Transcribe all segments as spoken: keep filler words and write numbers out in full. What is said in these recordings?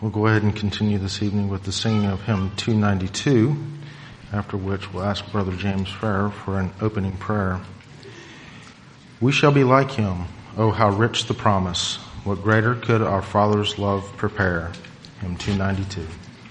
We'll go ahead and continue this evening with the singing of hymn two ninety-two, after which we'll ask Brother James Farrer for an opening prayer. We shall be like him, oh how rich the promise, what greater could our Father's love prepare. Hymn two ninety-two.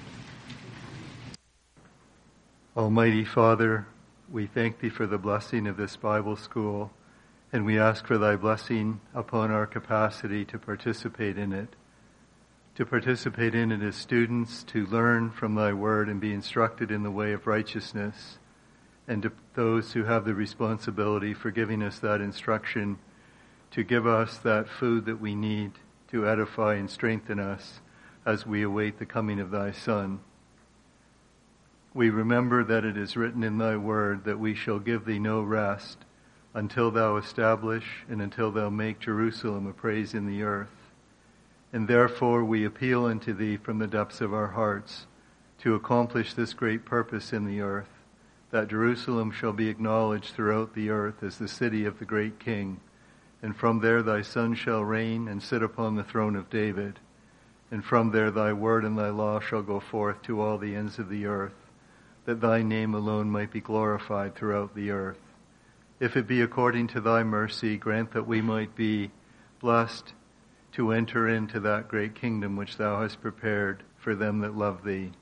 Almighty Father, we thank Thee for the blessing of this Bible school, and we ask for Thy blessing upon our capacity to participate in it. To participate in it as students, to learn from Thy Word and be instructed in the way of righteousness, and to those who have the responsibility for giving us that instruction, to give us that food that we need to edify and strengthen us as we await the coming of Thy Son. We remember that it is written in Thy Word that we shall give Thee no rest until Thou establish and until Thou make Jerusalem a praise in the earth. And therefore we appeal unto Thee from the depths of our hearts to accomplish this great purpose in the earth, that Jerusalem shall be acknowledged throughout the earth as the city of the great King. And from there Thy Son shall reign and sit upon the throne of David. And from there Thy word and Thy law shall go forth to all the ends of the earth, that Thy name alone might be glorified throughout the earth. If it be according to Thy mercy, grant that we might be blessed to enter into that great kingdom which Thou hast prepared for them that love Thee.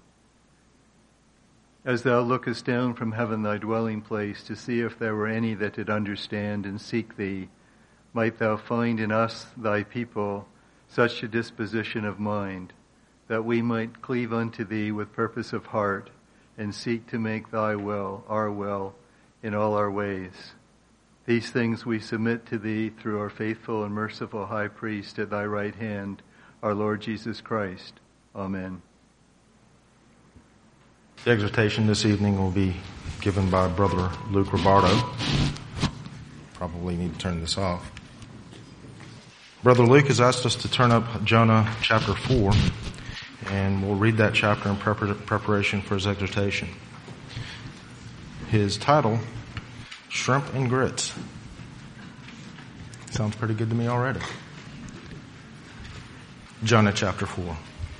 As Thou lookest down from heaven, Thy dwelling place, to see if there were any that did understand and seek Thee, might Thou find in us, Thy people, such a disposition of mind, that we might cleave unto Thee with purpose of heart, and seek to make Thy will our will in all our ways. These things we submit to Thee through our faithful and merciful High Priest at Thy right hand, our Lord Jesus Christ. Amen. The exhortation this evening will be given by Brother Luke Robardo. Probably need to turn this off. Brother Luke has asked us to turn up Jonah chapter four, and we'll read that chapter in preparation for his exhortation. His title, Shrimp and Grits. Sounds pretty good to me already. Jonah chapter four.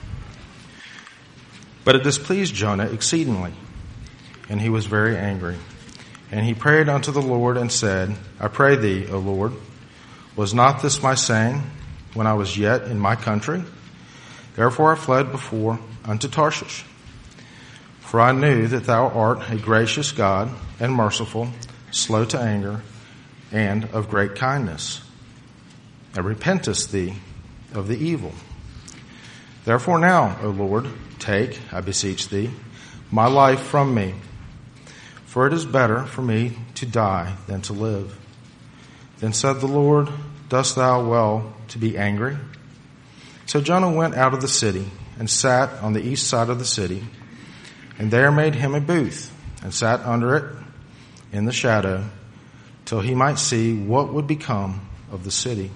But it displeased Jonah exceedingly, and he was very angry. And he prayed unto the Lord and said, I pray thee, O Lord, was not this my saying when I was yet in my country? Therefore I fled before unto Tarshish. For I knew that thou art a gracious God and merciful, slow to anger, and of great kindness, and repentest thee of the evil. Therefore now, O Lord, take, I beseech thee, my life from me, for it is better for me to die than to live. Then said the Lord, dost thou well to be angry? So Jonah went out of the city, and sat on the east side of the city, and there made him a booth, and sat under it in the shadow, till he might see what would become of the city.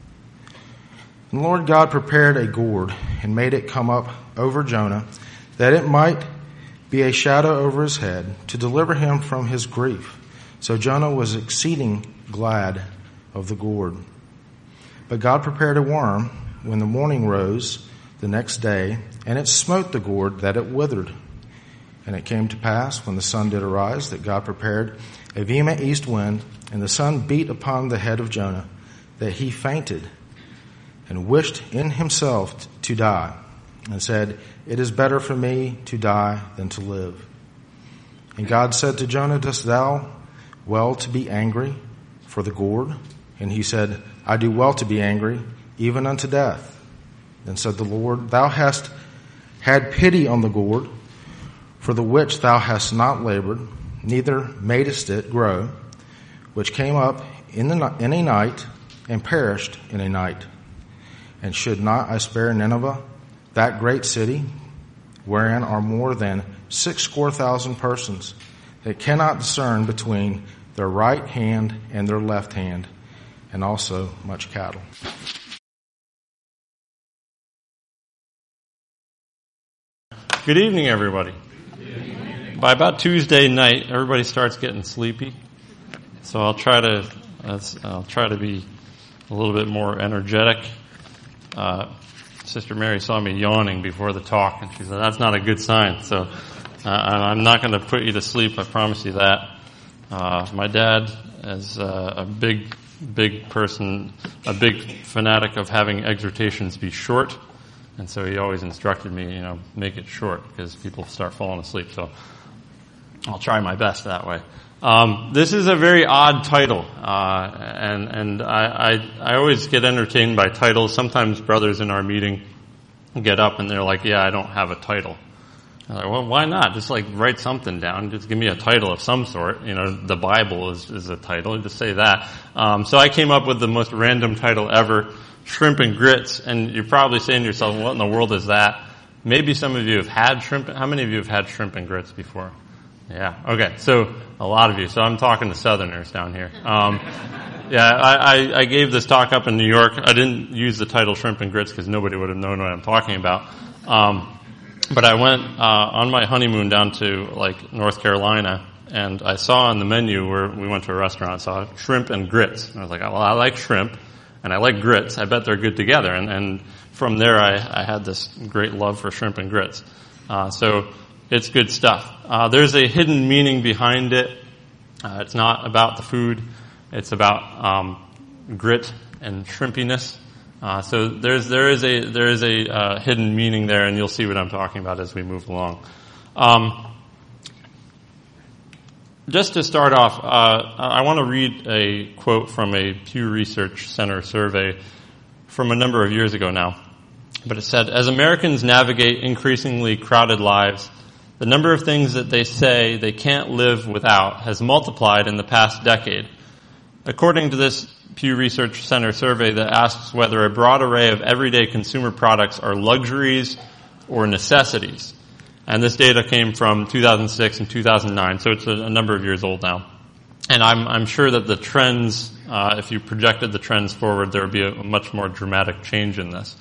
And the Lord God prepared a gourd, and made it come up over Jonah, that it might be a shadow over his head, to deliver him from his grief. So Jonah was exceeding glad of the gourd. But God prepared a worm when the morning rose the next day, and it smote the gourd that it withered. And it came to pass, when the sun did arise, that God prepared a vehement east wind, and the sun beat upon the head of Jonah, that he fainted, and wished in himself to die, and said, it is better for me to die than to live. And God said to Jonah, dost thou well to be angry for the gourd? And he said, I do well to be angry, even unto death. Then said the Lord, thou hast had pity on the gourd, for the which thou hast not labored, neither madest it grow, which came up in, the, in a night, and perished in a night. And should not I spare Nineveh, that great city, wherein are more than six score thousand persons, that cannot discern between their right hand and their left hand, and also much cattle. Good evening, everybody. Good evening. By about Tuesday night, everybody starts getting sleepy, so I'll try to I'll try to be a little bit more energetic. Uh, Sister Mary saw me yawning before the talk, and she said, that's not a good sign. So uh, I'm not going to put you to sleep, I promise you that. Uh, my dad is uh, a big, big person, a big fanatic of having exhortations be short. And so he always instructed me, you know, make it short because people start falling asleep. So I'll try my best that way. Um, this is a very odd title, uh, and and I, I I always get entertained by titles. Sometimes brothers in our meeting get up and they're like, "Yeah, I don't have a title." I'm like, "Well, why not? Just like write something down. Just give me a title of some sort. You know, the Bible is is a title. Just say that." Um, so I came up with the most random title ever: Shrimp and Grits. And you're probably saying to yourself, "What in the world is that?" Maybe some of you have had shrimp. How many of you have had shrimp and grits before? Yeah. Okay. So a lot of you. So I'm talking to Southerners down here. Um, yeah, I, I, I gave this talk up in New York. I didn't use the title Shrimp and Grits because nobody would have known what I'm talking about. Um, but I went uh, on my honeymoon down to like North Carolina, and I saw on the menu where we went to a restaurant, I saw shrimp and grits. And I was like, well, I like shrimp and I like grits. I bet they're good together. And, and from there, I, I had this great love for shrimp and grits. Uh, so. It's good stuff. Uh, there's a hidden meaning behind it. Uh, it's not about the food. It's about um, grit and shrimpiness. Uh, so there's there is a there is a uh, hidden meaning there, and you'll see what I'm talking about as we move along. Um, just to start off, uh, I want to read a quote from a Pew Research Center survey from a number of years ago now. But it said, "As Americans navigate increasingly crowded lives, the number of things that they say they can't live without has multiplied in the past decade." According to this Pew Research Center survey that asks whether a broad array of everyday consumer products are luxuries or necessities. And this data came from two thousand six and two thousand nine, so it's a, a number of years old now. And I'm, I'm sure that the trends, uh, if you projected the trends forward, there would be a, a much more dramatic change in this.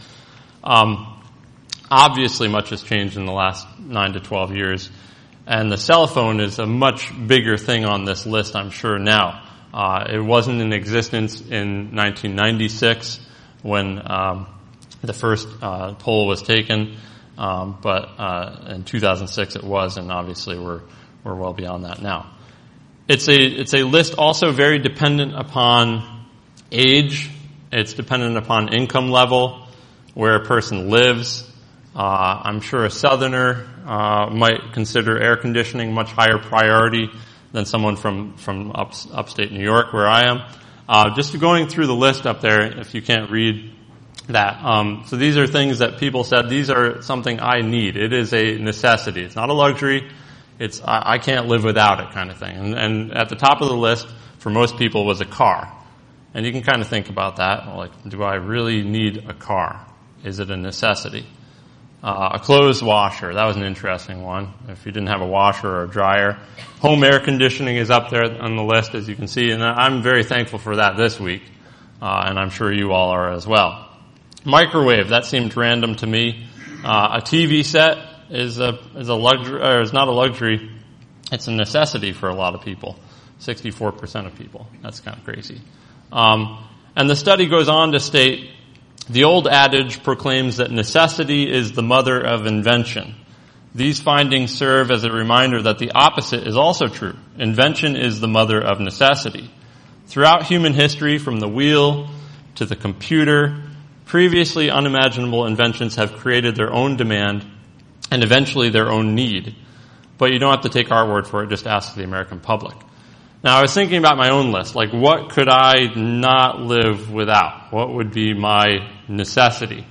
Um, Obviously, much has changed in the last nine to twelve years, and the cell phone is a much bigger thing on this list, I'm sure, now. Uh, it wasn't in existence in nineteen ninety-six when um, the first uh, poll was taken, um, but uh, in two thousand six it was, and obviously we're we're well beyond that now. It's a it's a list also very dependent upon age. It's dependent upon income level, where a person lives. Uh, I'm sure a Southerner uh, might consider air conditioning much higher priority than someone from from up, upstate New York, where I am. Uh, just going through the list up there, if you can't read that. Um, so these are things that people said, these are something I need. It is a necessity. It's not a luxury. It's I, I can't live without it kind of thing. And, and at the top of the list for most people was a car. And you can kind of think about that. Like, do I really need a car? Is it a necessity? Uh, a clothes washer, that was an interesting one. If you didn't have a washer or a dryer. Home air conditioning is up there on the list, as you can see, and I'm very thankful for that this week, uh, and I'm sure you all are as well. Microwave, that seemed random to me. Uh, a T V set is a is a luxury, or is not a luxury. It's a necessity for a lot of people. sixty-four percent of people. That's kind of crazy. Um, and the study goes on to state, the old adage proclaims that necessity is the mother of invention. These findings serve as a reminder that the opposite is also true. Invention is the mother of necessity. Throughout human history, from the wheel to the computer, previously unimaginable inventions have created their own demand and eventually their own need. But you don't have to take our word for it, just ask the American public. Now, I was thinking about my own list, like what could I not live without? What would be my necessity?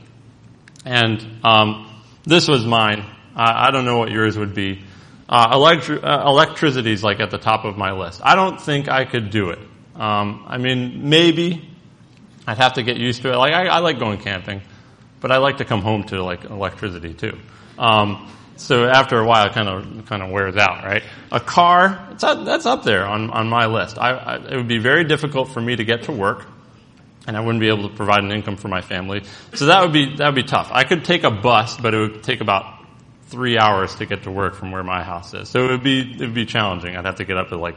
And um, this was mine. I, I don't know what yours would be. Uh, electri- uh, electricity is like at the top of my list. I don't think I could do it. Um, I mean, maybe I'd have to get used to it. Like I, I like going camping, but I like to come home to like electricity too. Um, So after a while, it kind of kind of wears out, right? A car, it's up, that's up there on on my list. I, I, it would be very difficult for me to get to work, and I wouldn't be able to provide an income for my family. So that would be that would be tough. I could take a bus, but it would take about three hours to get to work from where my house is. So it would be it would be challenging. I'd have to get up at like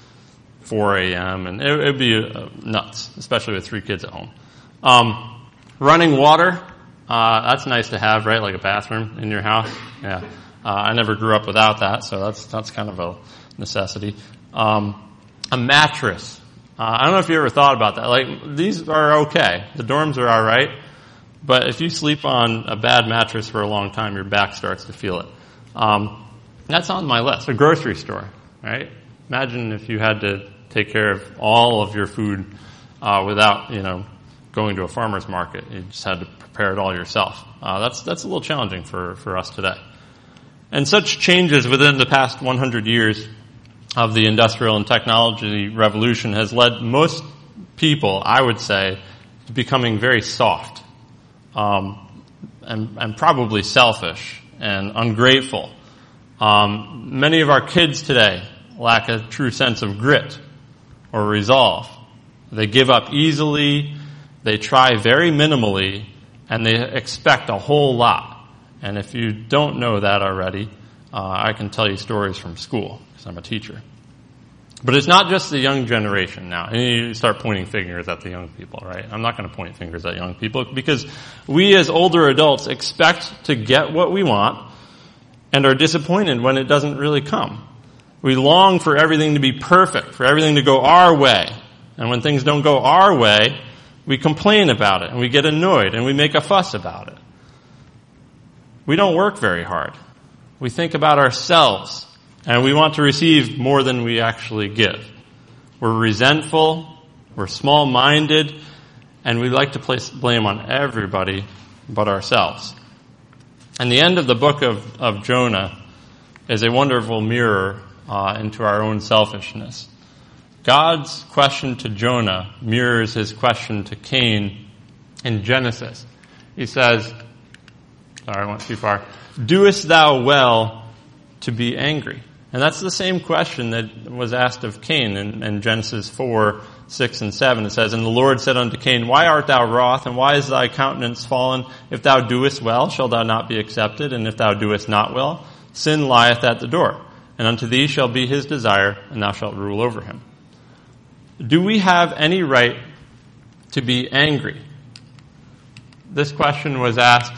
four a.m. and it would be uh, nuts, especially with three kids at home. Um, running water. Uh, that's nice to have, right? Like a bathroom in your house. Yeah. Uh, I never grew up without that, so that's that's kind of a necessity. Um, a mattress. Uh, I don't know if you ever thought about that. Like, these are okay. The dorms are all right. But if you sleep on a bad mattress for a long time, your back starts to feel it. Um, that's on my list. A grocery store, right? Imagine if you had to take care of all of your food uh, without, you know, going to a farmer's market. You just had to prepare it all yourself. Uh, that's that's a little challenging for, for us today. And such changes within the past one hundred years of the industrial and technology revolution has led most people, I would say, to becoming very soft, um, and, and probably selfish and ungrateful. Um, many of our kids today lack a true sense of grit or resolve. They give up easily, they try very minimally, and they expect a whole lot. And if you don't know that already, uh, I can tell you stories from school, because I'm a teacher. But it's not just the young generation now. And you start pointing fingers at the young people, right? I'm not going to point fingers at young people, because we as older adults expect to get what we want and are disappointed when it doesn't really come. We long for everything to be perfect, for everything to go our way. And when things don't go our way, we complain about it, and we get annoyed, and we make a fuss about it. We don't work very hard. We think about ourselves, and we want to receive more than we actually give. We're resentful, we're small-minded, and we like to place blame on everybody but ourselves. And the end of the book of, of Jonah is a wonderful mirror uh, into our own selfishness. God's question to Jonah mirrors his question to Cain in Genesis. He says, sorry, I went too far. Doest thou well to be angry? And that's the same question that was asked of Cain in, in Genesis four, six, and seven. It says, And the Lord said unto Cain, Why art thou wroth, and why is thy countenance fallen? If thou doest well, shalt thou not be accepted, and if thou doest not well, sin lieth at the door. And unto thee shall be his desire, and thou shalt rule over him. Do we have any right to be angry? This question was asked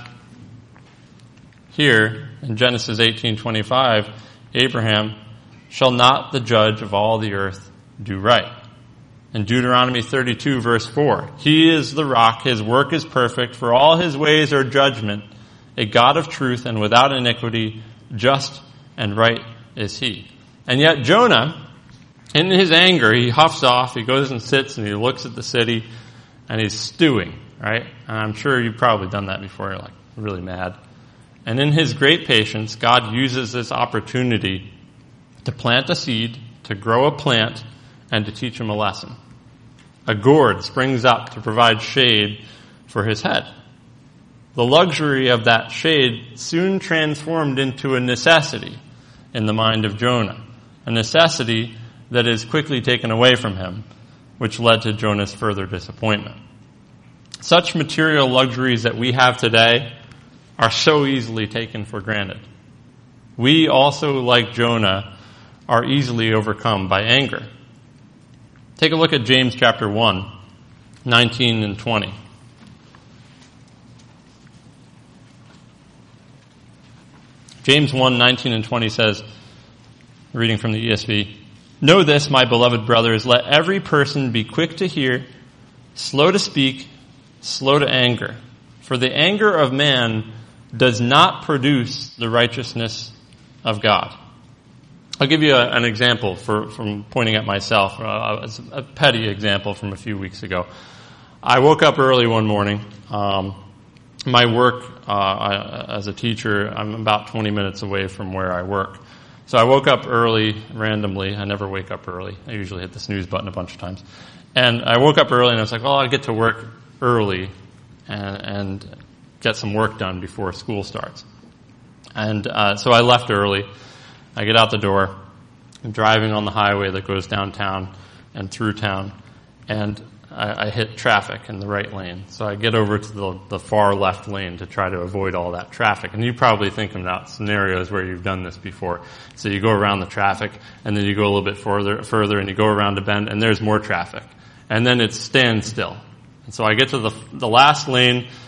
here in Genesis eighteen twenty-five. Abraham, shall not the judge of all the earth do right? In Deuteronomy thirty-two verse four, he is the rock, his work is perfect, for all his ways are judgment, a God of truth and without iniquity, just and right is he. And yet Jonah, in his anger, he huffs off, he goes and sits and he looks at the city and he's stewing, right? And I'm sure you've probably done that before, you're like really mad. And in his great patience, God uses this opportunity to plant a seed, to grow a plant, and to teach him a lesson. A gourd springs up to provide shade for his head. The luxury of that shade soon transformed into a necessity in the mind of Jonah, a necessity that is quickly taken away from him, which led to Jonah's further disappointment. Such material luxuries that we have today are so easily taken for granted. We also, like Jonah, are easily overcome by anger. Take a look at James chapter one, nineteen and twenty. James one, nineteen and twenty says, reading from the E S V, Know this, my beloved brothers, let every person be quick to hear, slow to speak, slow to anger. For the anger of man does not produce the righteousness of God. I'll give you a, an example for, from pointing at myself, uh, a petty example from a few weeks ago. I woke up early one morning. Um, my work uh, I, as a teacher, I'm about twenty minutes away from where I work. So I woke up early randomly. I never wake up early. I usually hit the snooze button a bunch of times. And I woke up early and I was like, well, I'll get to work early and, and get some work done before school starts. And uh, so I left early. I get out the door. I'm driving on the highway that goes downtown and through town. And I, I hit traffic in the right lane. So I get over to the, the far left lane to try to avoid all that traffic. And you probably think about scenarios where you've done this before. So you go around the traffic, and then you go a little bit further, further, and you go around a bend, and there's more traffic. And then it stands still. And so I get to the, the last lane,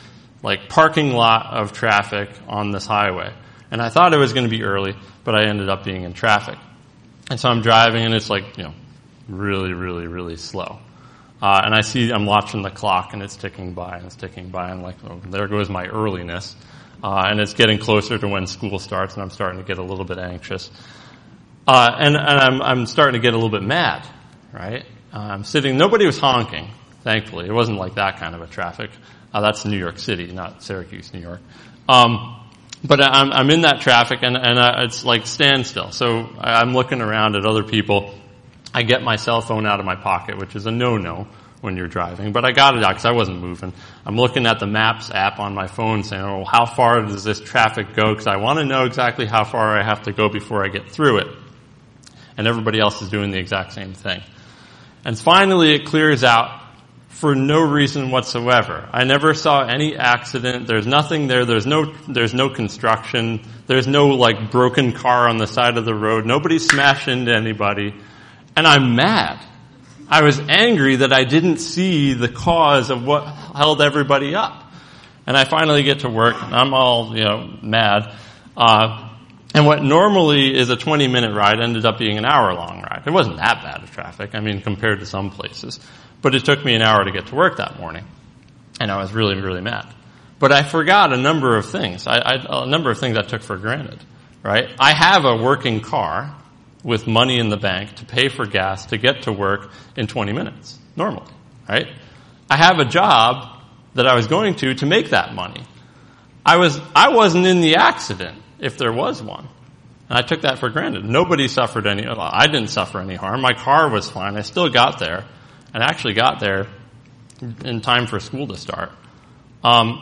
like parking lot of traffic on this highway. And I thought it was going to be early, but I ended up being in traffic. And so I'm driving, and it's like, you know, really, really, really slow. Uh, and I see, I'm watching the clock, and it's ticking by, and it's ticking by, and I'm like, oh, there goes my earliness. Uh, and it's getting closer to when school starts, and I'm starting to get a little bit anxious. Uh, and, and I'm, I'm starting to get a little bit mad, right? Uh, I'm sitting, nobody was honking, thankfully. It wasn't like that kind of a traffic. Uh, that's New York City, not Syracuse, New York. Um, But I'm, I'm in that traffic, and, and I, it's like standstill. So I'm looking around at other people. I get my cell phone out of my pocket, which is a no-no when you're driving. But I got it out because I wasn't moving. I'm looking at the Maps app on my phone saying, oh, how far does this traffic go? Because I want to know exactly how far I have to go before I get through it. And everybody else is doing the exact same thing. And finally it clears out. For no reason whatsoever. I never saw any accident. There's nothing there. There's no, there's no construction. There's no like broken car on the side of the road. Nobody smashed into anybody. And I'm mad. I was angry that I didn't see the cause of what held everybody up. And I finally get to work, and I'm all, you know, mad. Uh, and what normally is a twenty minute ride ended up being an hour long ride. It wasn't that bad of traffic. I mean, compared to some places. But it took me an hour to get to work that morning. And I was really, really mad. But I forgot a number of things. I, I, a number of things I took for granted, right? I have a working car with money in the bank to pay for gas to get to work in twenty minutes, normally, right? I have a job that I was going to to make that money. I was, I wasn't in the accident, if there was one. And I took that for granted. Nobody suffered any, I didn't suffer any harm. My car was fine. I still got there. And actually got there in time for school to start. Um,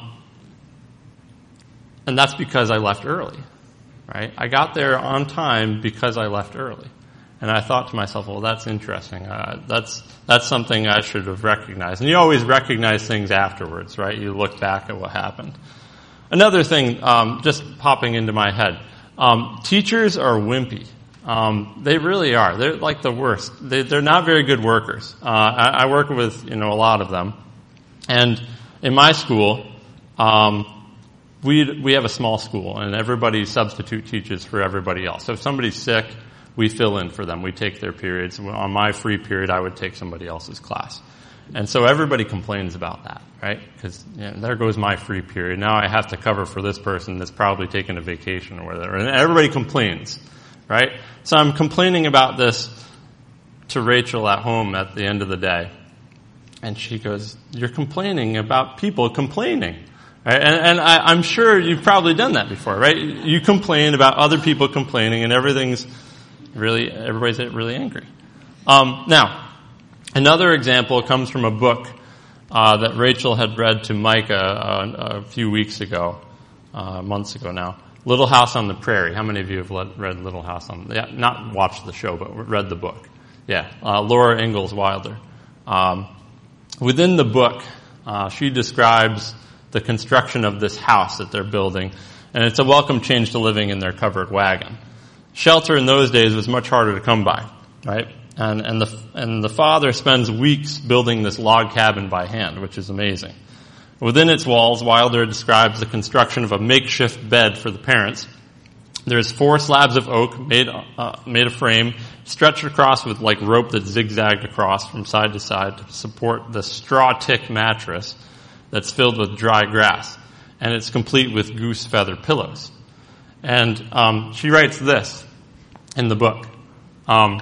and that's because I left early, right? I got there on time because I left early. And I thought to myself, well, that's interesting. Uh, that's, that's something I should have recognized. And you always recognize things afterwards, right? You look back at what happened. Another thing, um, just popping into my head. Um, teachers are wimpy. Um, they really are. They're like the worst. They, they're not very good workers. Uh, I, I work with, you know, a lot of them. And in my school, um, we, we have a small school, and everybody substitute teaches for everybody else. So if somebody's sick, we fill in for them. We take their periods. On my free period, I would take somebody else's class. And so everybody complains about that, right? Because, you know, there goes my free period. Now I have to cover for this person that's probably taking a vacation or whatever. And everybody complains. Right? So I'm complaining about this to Rachel at home at the end of the day. And she goes, you're complaining about people complaining. Right? And, and I, I'm sure you've probably done that before, right? You complain about other people complaining, and everything's really, everybody's really angry. Um, now, another example comes from a book uh, that Rachel had read to Micah uh, a few weeks ago, uh, months ago now. Little House on the Prairie. How many of you have read Little House on the Prairie? Yeah, not watched the show, but read the book. Yeah, uh, Laura Ingalls Wilder. Um, within the book, uh, she describes the construction of this house that they're building, and it's a welcome change to living in their covered wagon. Shelter in those days was much harder to come by, right? And, and the and the father spends weeks building this log cabin by hand, which is amazing. Within its walls, Wilder describes the construction of a makeshift bed for the parents. There's four slabs of oak made uh, made of frame, stretched across with like rope that zigzagged across from side to side to support the straw tick mattress that's filled with dry grass, and it's complete with goose feather pillows. And um, she writes this in the book. Um,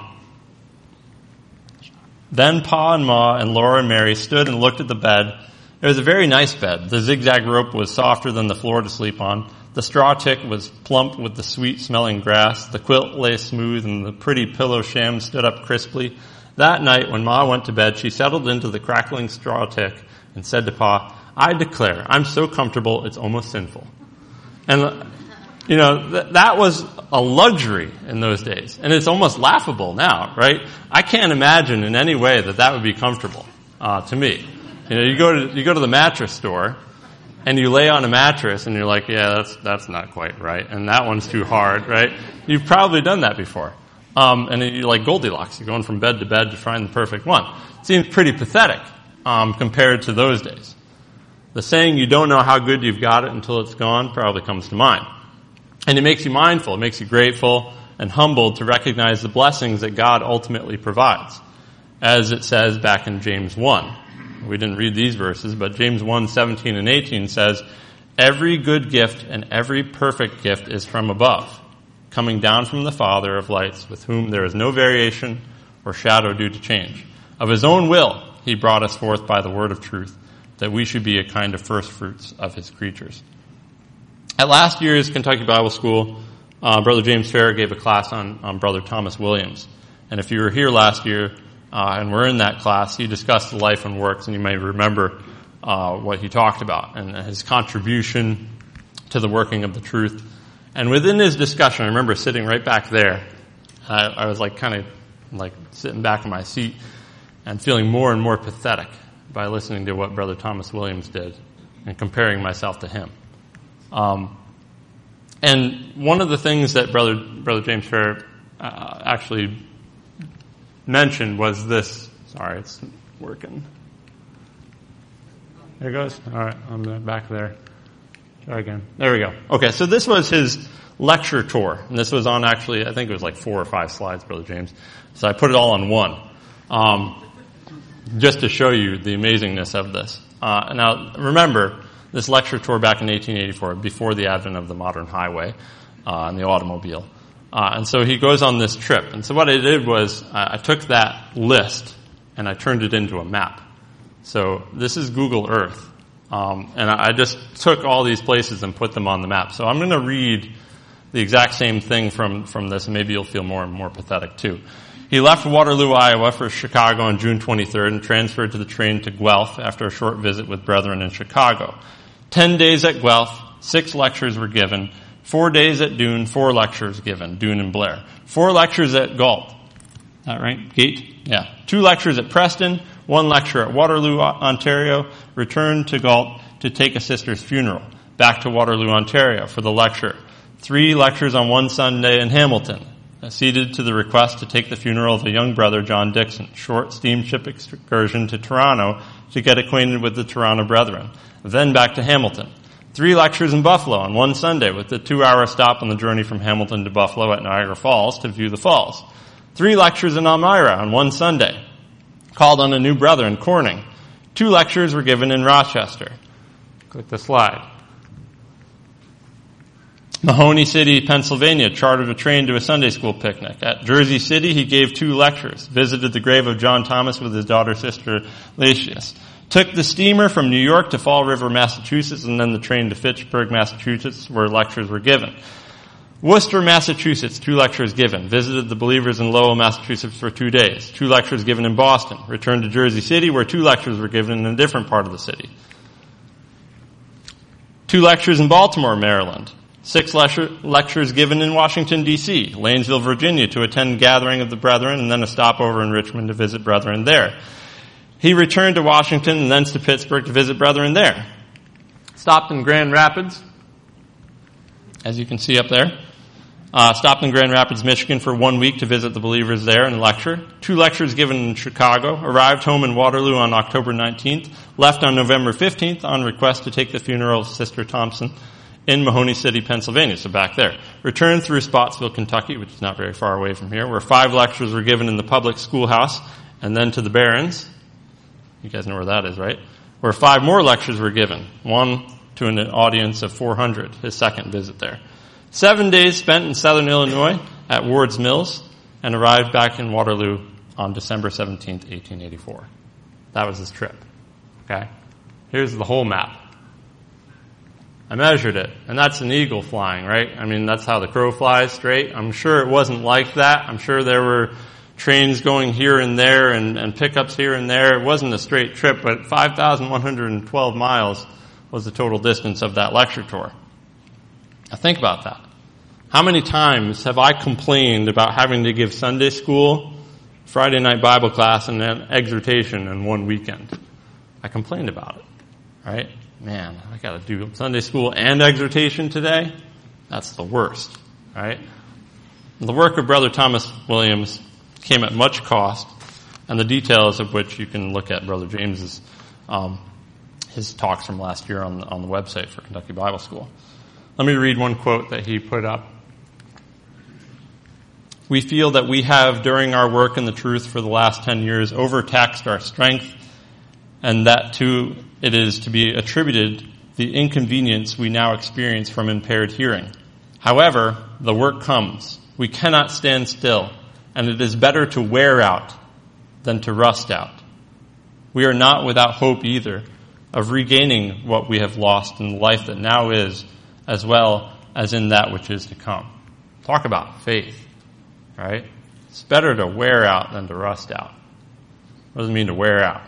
Then Pa and Ma and Laura and Mary stood and looked at the bed. It was a very nice bed. The zigzag rope was softer than the floor to sleep on. The straw tick was plump with the sweet-smelling grass. The quilt lay smooth, and the pretty pillow sham stood up crisply. That night, when Ma went to bed, she settled into the crackling straw tick and said to Pa, I declare, I'm so comfortable, it's almost sinful. And, you know, th- that was a luxury in those days. And it's almost laughable now, right? I can't imagine in any way that that would be comfortable uh, to me. You know, you go to you go to the mattress store, and you lay on a mattress, and you're like, yeah, that's that's not quite right, and that one's too hard, right? You've probably done that before. Um, and you're like Goldilocks. You're going from bed to bed to find the perfect one. It seems pretty pathetic um, compared to those days. The saying, you don't know how good you've got it until it's gone, probably comes to mind. And it makes you mindful, it makes you grateful and humbled to recognize the blessings that God ultimately provides. As it says back in James one. We didn't read these verses, but James one, seventeen and eighteen says, every good gift and every perfect gift is from above, coming down from the Father of lights, with whom there is no variation or shadow due to change. Of his own will, he brought us forth by the word of truth, that we should be a kind of first fruits of his creatures. At last year's Kentucky Bible School, uh, Brother James Farrer gave a class on, on Brother Thomas Williams. And if you were here last year uh, and were in that class, he discussed the life and works, and you may remember uh, what he talked about and his contribution to the working of the truth. And within his discussion, I remember sitting right back there. I, I was like kind of like sitting back in my seat and feeling more and more pathetic by listening to what Brother Thomas Williams did and comparing myself to him. Um, and one of the things that Brother Brother James Farrer uh, actually mentioned was this. Sorry, it's working. There it goes. All right, I'm back there. Try again. There we go. Okay, so this was his lecture tour, and this was on actually, I think it was like four or five slides, Brother James. So I put it all on one. Um, just to show you the amazingness of this. Uh, now, remember, this lecture tour back in eighteen eighty-four, before the advent of the modern highway uh, and the automobile. Uh, and so he goes on this trip. And so what I did was I, I took that list and I turned it into a map. So this is Google Earth. Um, and I, I just took all these places and put them on the map. So I'm going to read the exact same thing from, from this, and maybe you'll feel more and more pathetic too. He left Waterloo, Iowa for Chicago on June twenty-third and transferred to the train to Guelph after a short visit with brethren in Chicago. Ten days at Guelph, six lectures were given. Four days at Doon, four lectures given, Doon and Blair. Four lectures at Galt. Is that right? Gate? Yeah. Two lectures at Preston, one lecture at Waterloo, Ontario, returned to Galt to take a sister's funeral. Back to Waterloo, Ontario for the lecture. Three lectures on one Sunday in Hamilton. Acceded to the request to take the funeral of a young brother, John Dixon. Short steamship excursion to Toronto to get acquainted with the Toronto brethren. Then back to Hamilton. Three lectures in Buffalo on one Sunday with a two-hour stop on the journey from Hamilton to Buffalo at Niagara Falls to view the falls. Three lectures in Elmira on one Sunday. Called on a new brother in Corning. Two lectures were given in Rochester. Click the slide. Mahoney City, Pennsylvania, chartered a train to a Sunday school picnic. At Jersey City, he gave two lectures, visited the grave of John Thomas with his daughter sister Laetius, took the steamer from New York to Fall River, Massachusetts, and then the train to Fitchburg, Massachusetts, where lectures were given. Worcester, Massachusetts, two lectures given. Visited the believers in Lowell, Massachusetts for two days. Two lectures given in Boston. Returned to Jersey City, where two lectures were given in a different part of the city. Two lectures in Baltimore, Maryland. Six lecture, lectures given in Washington, D C, Lanesville, Virginia, to attend gathering of the brethren, and then a stopover in Richmond to visit brethren there. He returned to Washington and thence to Pittsburgh to visit brethren there. Stopped in Grand Rapids, as you can see up there. Uh, stopped in Grand Rapids, Michigan for one week to visit the believers there and lecture. Two lectures given in Chicago. Arrived home in Waterloo on October nineteenth. Left on November fifteenth on request to take the funeral of Sister Thompson in Mahoney City, Pennsylvania, so back there. Returned through Spotsville, Kentucky, which is not very far away from here, where five lectures were given in the public schoolhouse, and then to the Barrens. You guys know where that is, right? Where five more lectures were given, one to an audience of four hundred, his second visit there. Seven days spent in southern Illinois at Ward's Mills, and arrived back in Waterloo on December seventeenth, eighteen eighty-four. That was his trip. Okay? Here's the whole map. I measured it, and that's an eagle flying, right? I mean, that's how the crow flies, straight. I'm sure it wasn't like that. I'm sure there were trains going here and there and, and pickups here and there. It wasn't a straight trip, but five thousand one hundred twelve miles was the total distance of that lecture tour. Now think about that. How many times have I complained about having to give Sunday school, Friday night Bible class, and then exhortation in one weekend? I complained about it, right? Man, I got to do Sunday school and exhortation today? That's the worst, right? The work of Brother Thomas Williams came at much cost, and the details of which you can look at Brother James's um, his talks from last year on the, on the website for Kentucky Bible School. Let me read one quote that he put up. We feel that we have, during our work in the truth for the last ten years, overtaxed our strength, and that too it is to be attributed the inconvenience we now experience from impaired hearing. However, the work comes. We cannot stand still, and it is better to wear out than to rust out. We are not without hope either of regaining what we have lost in the life that now is, as well as in that which is to come. Talk about faith, right? It's better to wear out than to rust out. What does it mean to wear out?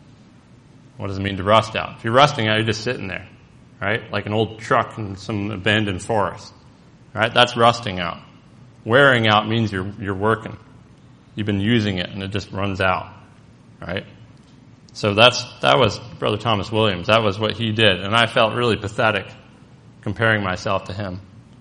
What does it mean to rust out? If you're rusting out, you're just sitting there, right? Like an old truck in some abandoned forest, right? That's rusting out. Wearing out means you're you're working. You've been using it and it just runs out, right? So that's that was Brother Thomas Williams. That was what he did, and I felt really pathetic comparing myself to him.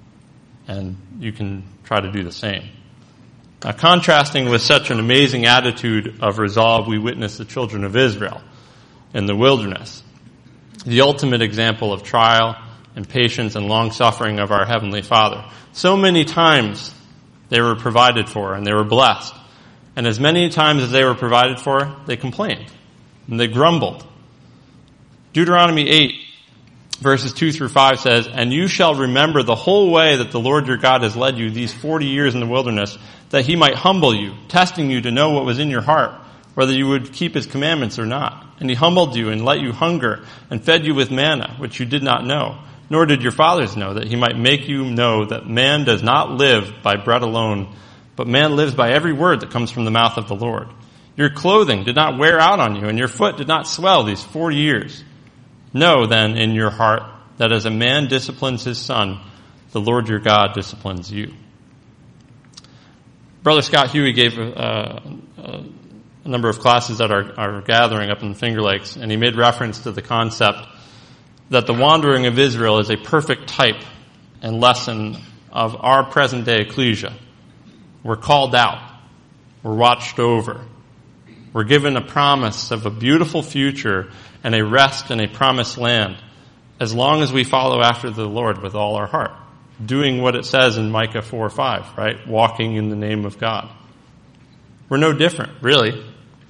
And you can try to do the same. Now, contrasting with such an amazing attitude of resolve, we witness the children of Israel in the wilderness, the ultimate example of trial and patience and long-suffering of our Heavenly Father. So many times they were provided for and they were blessed. And as many times as they were provided for, they complained and they grumbled. Deuteronomy eight, verses two through five says, "And you shall remember the whole way that the Lord your God has led you these forty years in the wilderness, that he might humble you, testing you to know what was in your heart, whether you would keep his commandments or not. And he humbled you and let you hunger and fed you with manna, which you did not know, nor did your fathers know, that he might make you know that man does not live by bread alone, but man lives by every word that comes from the mouth of the Lord. Your clothing did not wear out on you, and your foot did not swell these forty years. Know then in your heart that as a man disciplines his son, the Lord your God disciplines you." Brother Scott Huey gave a, a, a number of classes at our, our gathering up in the Finger Lakes, and he made reference to the concept that the wandering of Israel is a perfect type and lesson of our present-day ecclesia. We're called out. We're watched over. We're given a promise of a beautiful future and a rest in a promised land as long as we follow after the Lord with all our heart, doing what it says in Micah four five, right? Walking in the name of God. We're no different, really.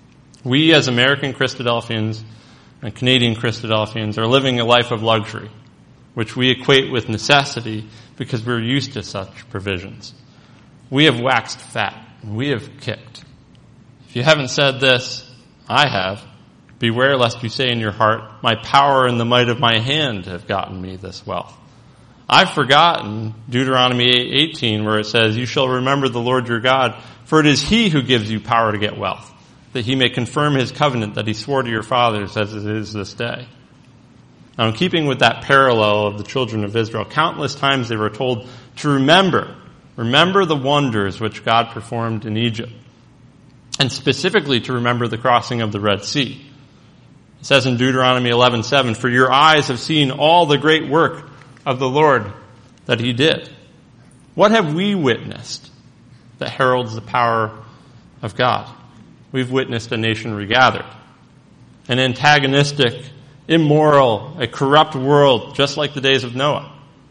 We as American Christadelphians and Canadian Christadelphians are living a life of luxury, which we equate with necessity because we're used to such provisions. We have waxed fat, and we have kicked. If you haven't said this, I have. Beware lest you say in your heart, "My power and the might of my hand have gotten me this wealth." I've forgotten Deuteronomy eight eighteen, where it says, "You shall remember the Lord your God, for it is he who gives you power to get wealth, that he may confirm his covenant that he swore to your fathers as it is this day." Now, in keeping with that parallel of the children of Israel, countless times they were told to remember, remember the wonders which God performed in Egypt, and specifically to remember the crossing of the Red Sea. It says in Deuteronomy eleven seven, "For your eyes have seen all the great work of the Lord that he did." What have we witnessed that heralds the power of God? We've witnessed a nation regathered, an antagonistic, immoral, a corrupt world, just like the days of Noah,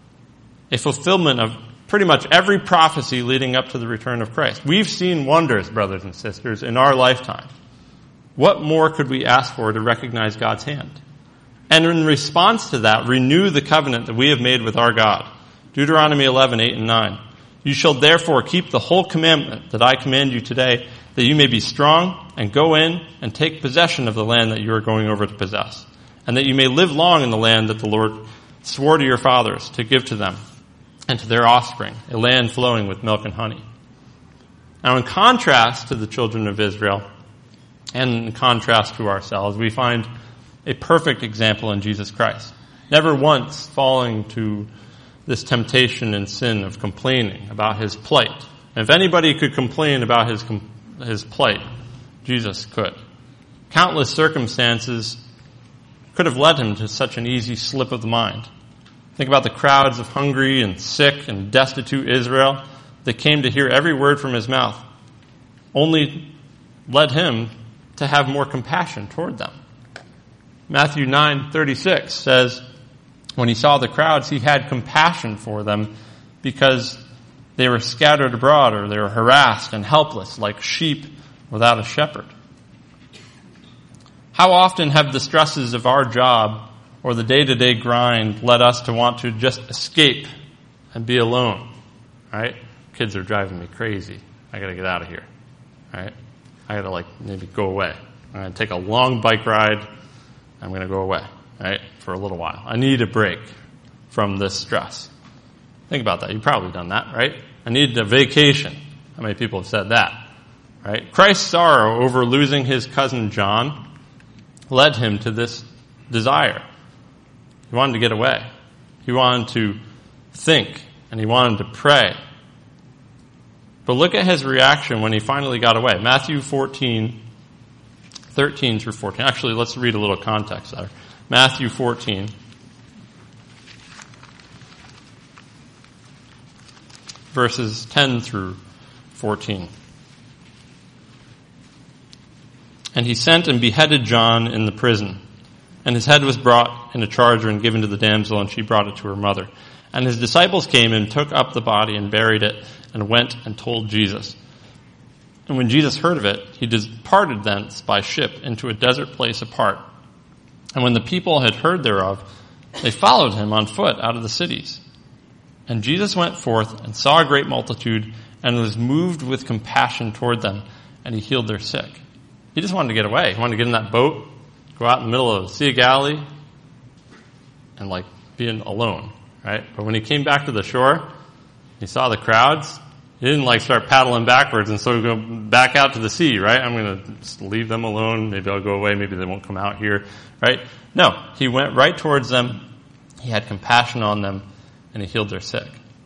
a fulfillment of pretty much every prophecy leading up to the return of Christ. We've seen wonders, brothers and sisters, in our lifetime. What more could we ask for to recognize God's hand? And in response to that, renew the covenant that we have made with our God. Deuteronomy eleven eight and nine. "You shall therefore keep the whole commandment that I command you today, that you may be strong and go in and take possession of the land that you are going over to possess, and that you may live long in the land that the Lord swore to your fathers to give to them and to their offspring, a land flowing with milk and honey." Now, in contrast to the children of Israel, and in contrast to ourselves, we find a perfect example in Jesus Christ, never once falling to this temptation and sin of complaining about his plight. And if anybody could complain about his his plight, Jesus could. Countless circumstances could have led him to such an easy slip of the mind. Think about the crowds of hungry and sick and destitute Israel that came to hear every word from his mouth, only led him to have more compassion toward them. Matthew nine thirty-six says, when he saw the crowds, he had compassion for them because they were scattered abroad, or they were harassed and helpless like sheep without a shepherd. How often have the stresses of our job or the day-to-day grind led us to want to just escape and be alone, right? Kids are driving me crazy. I gotta get out of here, right? I gotta like maybe go away. I'm gonna take a long bike ride. I'm gonna go away, right? For a little while. I need a break from this stress. Think about that. You've probably done that, right? I need a vacation. How many people have said that, right? Christ's sorrow over losing his cousin John led him to this desire. He wanted to get away. He wanted to think, and he wanted to pray. But look at his reaction when he finally got away. Matthew fourteen, thirteen through fourteen. Actually, let's read a little context there. Matthew fourteen. Verses ten through fourteen. And he sent and beheaded John in the prison. And his head was brought in a charger and given to the damsel, and she brought it to her mother. And his disciples came and took up the body and buried it, and went and told Jesus. And when Jesus heard of it, he departed thence by ship into a desert place apart. And when the people had heard thereof, they followed him on foot out of the cities. And Jesus went forth and saw a great multitude, and was moved with compassion toward them, and he healed their sick. He just wanted to get away. He wanted to get in that boat, go out in the middle of the Sea of Galilee, and like being alone, right? But when he came back to the shore, he saw the crowds. He didn't like start paddling backwards and so go back out to the sea, right? I'm going to just leave them alone. Maybe I'll go away. Maybe they won't come out here, right? No, he went right towards them. He had compassion on them, and he healed their sick.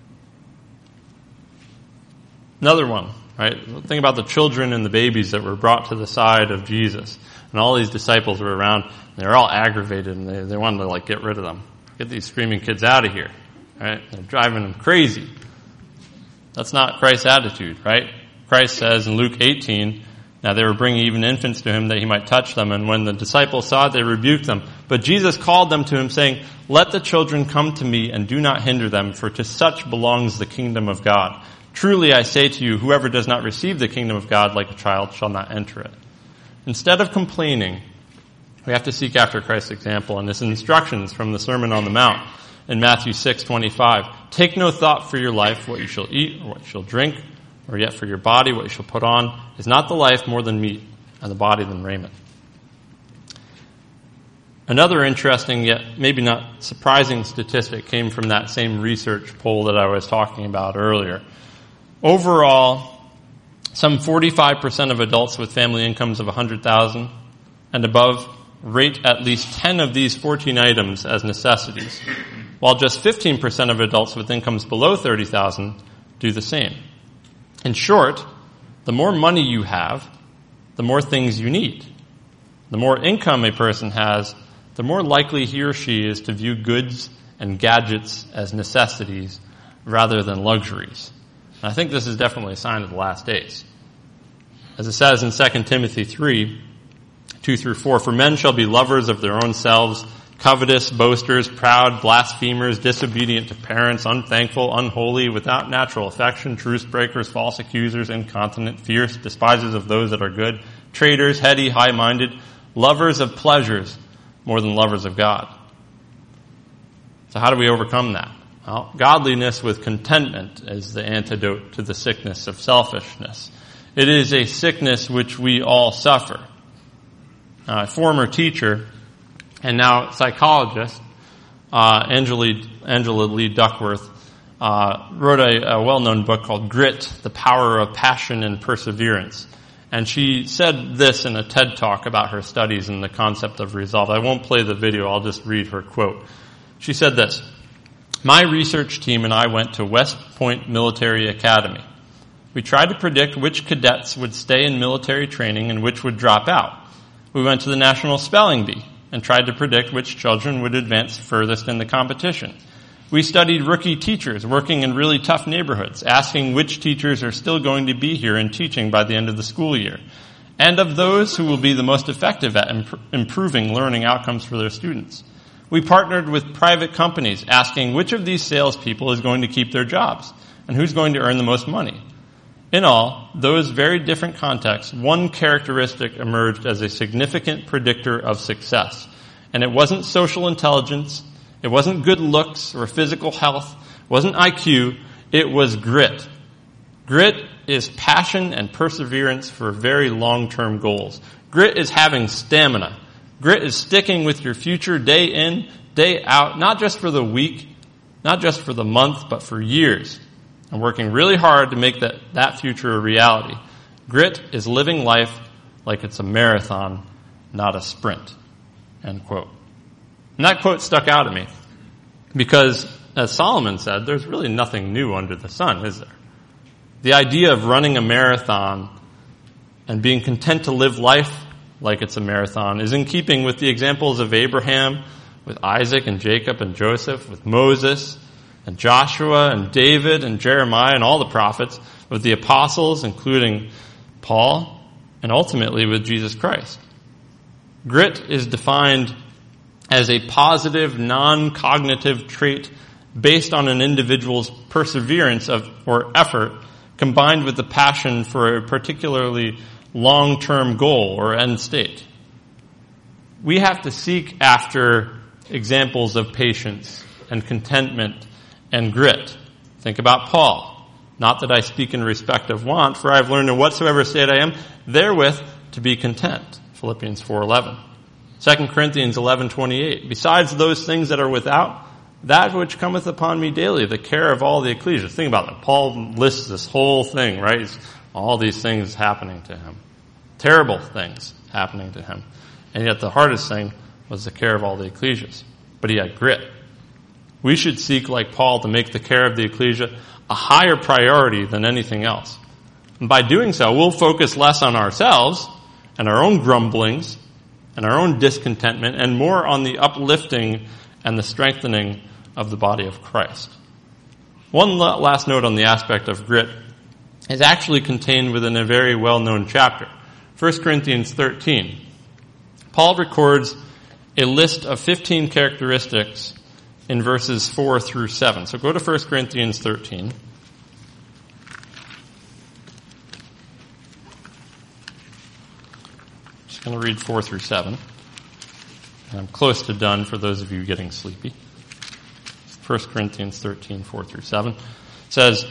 Another one, right? Think about the children and the babies that were brought to the side of Jesus. And all these disciples were around, and they were all aggravated, and they, they wanted to like get rid of them. Get these screaming kids out of here, right? They're driving them crazy. That's not Christ's attitude, right? Christ says in Luke eighteen, now they were bringing even infants to him that he might touch them, and when the disciples saw it, they rebuked them. But Jesus called them to him, saying, let the children come to me, and do not hinder them, for to such belongs the kingdom of God. Truly I say to you, whoever does not receive the kingdom of God like a child shall not enter it. Instead of complaining, we have to seek after Christ's example and his instructions from the Sermon on the Mount in Matthew six twenty-five. Take no thought for your life, what you shall eat, or what you shall drink, or yet for your body, what you shall put on. Is not the life more than meat, and the body than raiment? Another interesting, yet maybe not surprising statistic came from that same research poll that I was talking about earlier. Overall, some forty-five percent of adults with family incomes of one hundred thousand dollars and above rate at least ten of these fourteen items as necessities, while just fifteen percent of adults with incomes below thirty thousand dollars do the same. In short, the more money you have, the more things you need. The more income a person has, the more likely he or she is to view goods and gadgets as necessities rather than luxuries. And I think this is definitely a sign of the last days. As it says in Second Timothy three, two through four, for men shall be lovers of their own selves, covetous, boasters, proud, blasphemers, disobedient to parents, unthankful, unholy, without natural affection, truce breakers, false accusers, incontinent, fierce, despisers of those that are good, traitors, heady, high-minded, lovers of pleasures more than lovers of God. So how do we overcome that? Well, godliness with contentment is the antidote to the sickness of selfishness. It is a sickness which we all suffer. Uh, a former teacher and now psychologist, uh, Angela, Angela Lee Duckworth, uh, wrote a, a well-known book called Grit, The Power of Passion and Perseverance. And she said this in a TED Talk about her studies and the concept of resolve. I won't play the video, I'll just read her quote. She said this, my research team and I went to West Point Military Academy. We tried to predict which cadets would stay in military training and which would drop out. We went to the National Spelling Bee and tried to predict which children would advance furthest in the competition. We studied rookie teachers working in really tough neighborhoods, asking which teachers are still going to be here and teaching by the end of the school year. and of those who will be the most effective at imp- improving learning outcomes for their students. We partnered with private companies asking which of these salespeople is going to keep their jobs and who's going to earn the most money. In all, those very different contexts, one characteristic emerged as a significant predictor of success. And it wasn't social intelligence, it wasn't good looks or physical health, it wasn't I Q, it was grit. Grit is passion and perseverance for very long-term goals. Grit is having stamina. Grit is sticking with your future day in, day out, not just for the week, not just for the month, but for years. And working really hard to make that, that future a reality. Grit is living life like it's a marathon, not a sprint. End quote. And that quote stuck out at me because, as Solomon said, there's really nothing new under the sun, is there? The idea of running a marathon and being content to live life like it's a marathon is in keeping with the examples of Abraham, with Isaac and Jacob and Joseph, with Moses and Joshua and David and Jeremiah and all the prophets, with the apostles, including Paul, and ultimately with Jesus Christ. Grit is defined as a positive, non-cognitive trait based on an individual's perseverance of or effort combined with the passion for a particularly long-term goal or end state. We have to seek after examples of patience and contentment and grit. Think about Paul. Not that I speak in respect of want, for I have learned in whatsoever state I am, therewith to be content. Philippians four eleven. Second Corinthians eleven twenty-eight. Besides those things that are without, that which cometh upon me daily, the care of all the ecclesia. Think about it. Paul lists this whole thing, right? It's all these things happening to him. Terrible things happening to him. And yet the hardest thing was the care of all the ecclesias. But he had grit. We should seek, like Paul, to make the care of the ecclesia a higher priority than anything else. And by doing so, we'll focus less on ourselves and our own grumblings and our own discontentment and more on the uplifting and the strengthening of the body of Christ. One last note on the aspect of grit is actually contained within a very well-known chapter, First Corinthians thirteen. Paul records a list of fifteen characteristics in verses four through seven. So go to First Corinthians thirteen. Just going to read four through seven. And I'm close to done for those of you getting sleepy. First Corinthians thirteen, four through seven. It says,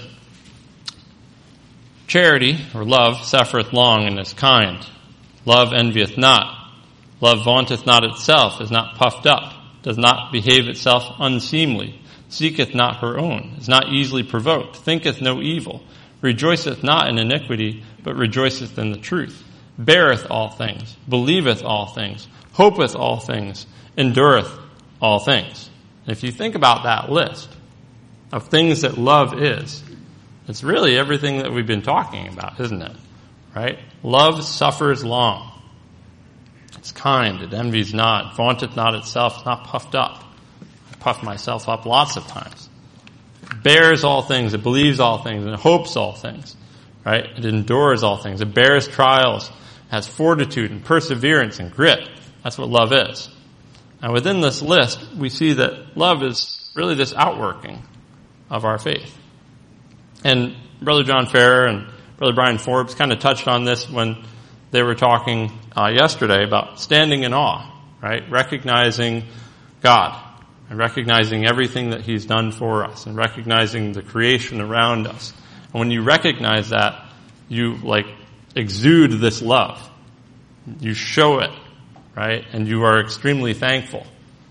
charity, or love, suffereth long and is kind. Love envieth not. Love vaunteth not itself, is not puffed up, does not behave itself unseemly, seeketh not her own, is not easily provoked, thinketh no evil, rejoiceth not in iniquity, but rejoiceth in the truth, beareth all things, believeth all things, hopeth all things, endureth all things. And if you think about that list of things that love is, it's really everything that we've been talking about, isn't it? Right? Love suffers long. It's kind. It envies not. Vaunteth not itself. It's not puffed up. I puff myself up lots of times. It bears all things. It believes all things. And it hopes all things. Right? It endures all things. It bears trials. It has fortitude and perseverance and grit. That's what love is. And within this list, we see that love is really this outworking of our faith. And Brother John Farrer and Brother Brian Forbes kind of touched on this when they were talking uh, yesterday about standing in awe, right? Recognizing God and recognizing everything that He's done for us and recognizing the creation around us. And when you recognize that, you like exude this love. You show it, right? And you are extremely thankful.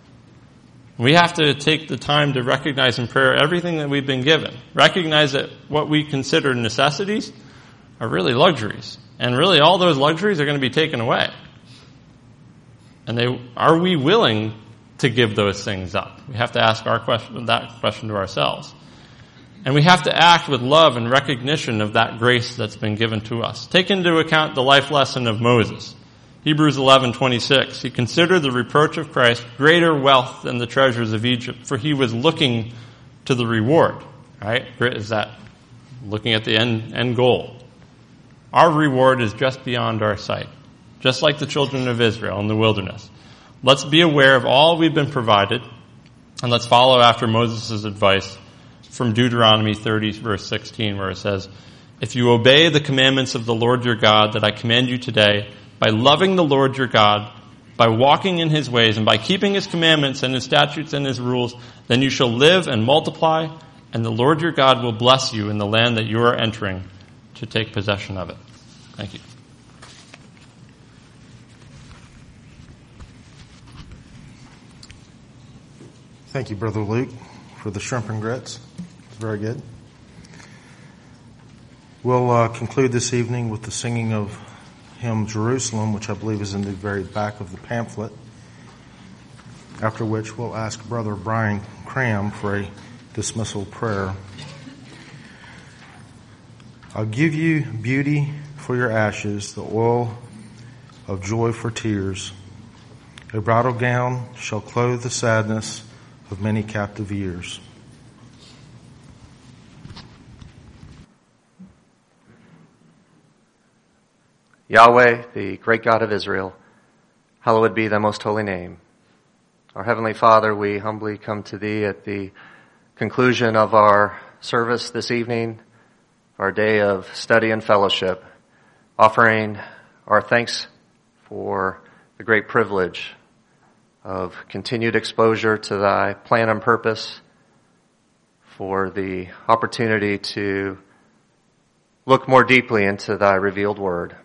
We have to take the time to recognize in prayer everything that we've been given. Recognize that what we consider necessities are really luxuries. And really all those luxuries are going to be taken away. And they, are we willing to give those things up? We have to ask our question, that question to ourselves. And we have to act with love and recognition of that grace that's been given to us. Take into account the life lesson of Moses. Hebrews eleven twenty-six. He considered the reproach of Christ greater wealth than the treasures of Egypt, for he was looking to the reward. Right? Is that looking at the end, end goal. our reward is just beyond our sight, just like the children of Israel in the wilderness. Let's be aware of all we've been provided, and let's follow after Moses' advice from Deuteronomy thirty, verse sixteen, where it says, "If you obey the commandments of the Lord your God that I command you today, by loving the Lord your God, by walking in his ways, and by keeping his commandments and his statutes and his rules, then you shall live and multiply, and the Lord your God will bless you in the land that you are entering to take possession of it." Thank you. Thank you, Brother Luke, for the shrimp and grits. It's very good. We'll uh, conclude this evening with the singing of hymn Jerusalem, which I believe is in the very back of the pamphlet, after which we'll ask Brother Brian Cram for a dismissal prayer. I'll give you beauty for your ashes, the oil of joy for tears. A bridal gown shall clothe the sadness of many captive years. Yahweh, the great God of Israel, hallowed be thy most holy name. Our Heavenly Father, we humbly come to thee at the conclusion of our service this evening, our day of study and fellowship, offering our thanks for the great privilege of continued exposure to thy plan and purpose, for the opportunity to look more deeply into thy revealed word.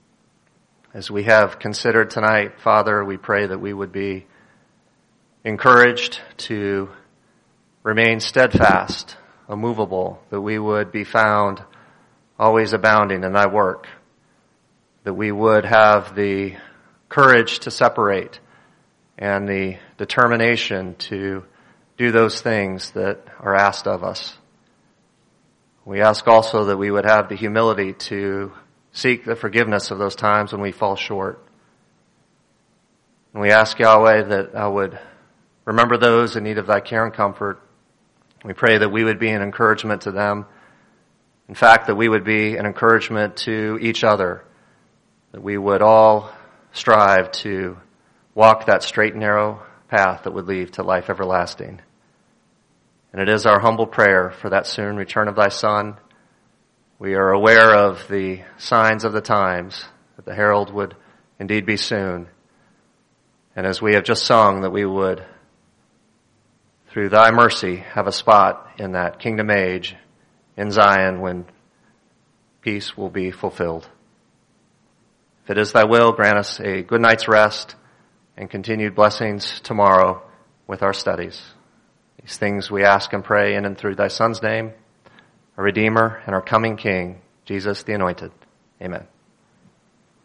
As we have considered tonight, Father, we pray that we would be encouraged to remain steadfast, immovable, that we would be found always abounding in thy work, that we would have the courage to separate and the determination to do those things that are asked of us. We ask also that we would have the humility to seek the forgiveness of those times when we fall short. And we ask, Yahweh, that I would remember those in need of thy care and comfort. We pray that we would be an encouragement to them. In fact, that we would be an encouragement to each other, that we would all strive to walk that straight and narrow path that would lead to life everlasting. And it is our humble prayer for that soon return of thy Son. We are aware of the signs of the times, that the herald would indeed be soon. And as we have just sung, that we would, through thy mercy, have a spot in that kingdom age in Zion when peace will be fulfilled. If it is thy will, grant us a good night's rest and continued blessings tomorrow with our studies. These things we ask and pray in and through thy Son's name, our Redeemer and our coming King, Jesus the Anointed. Amen.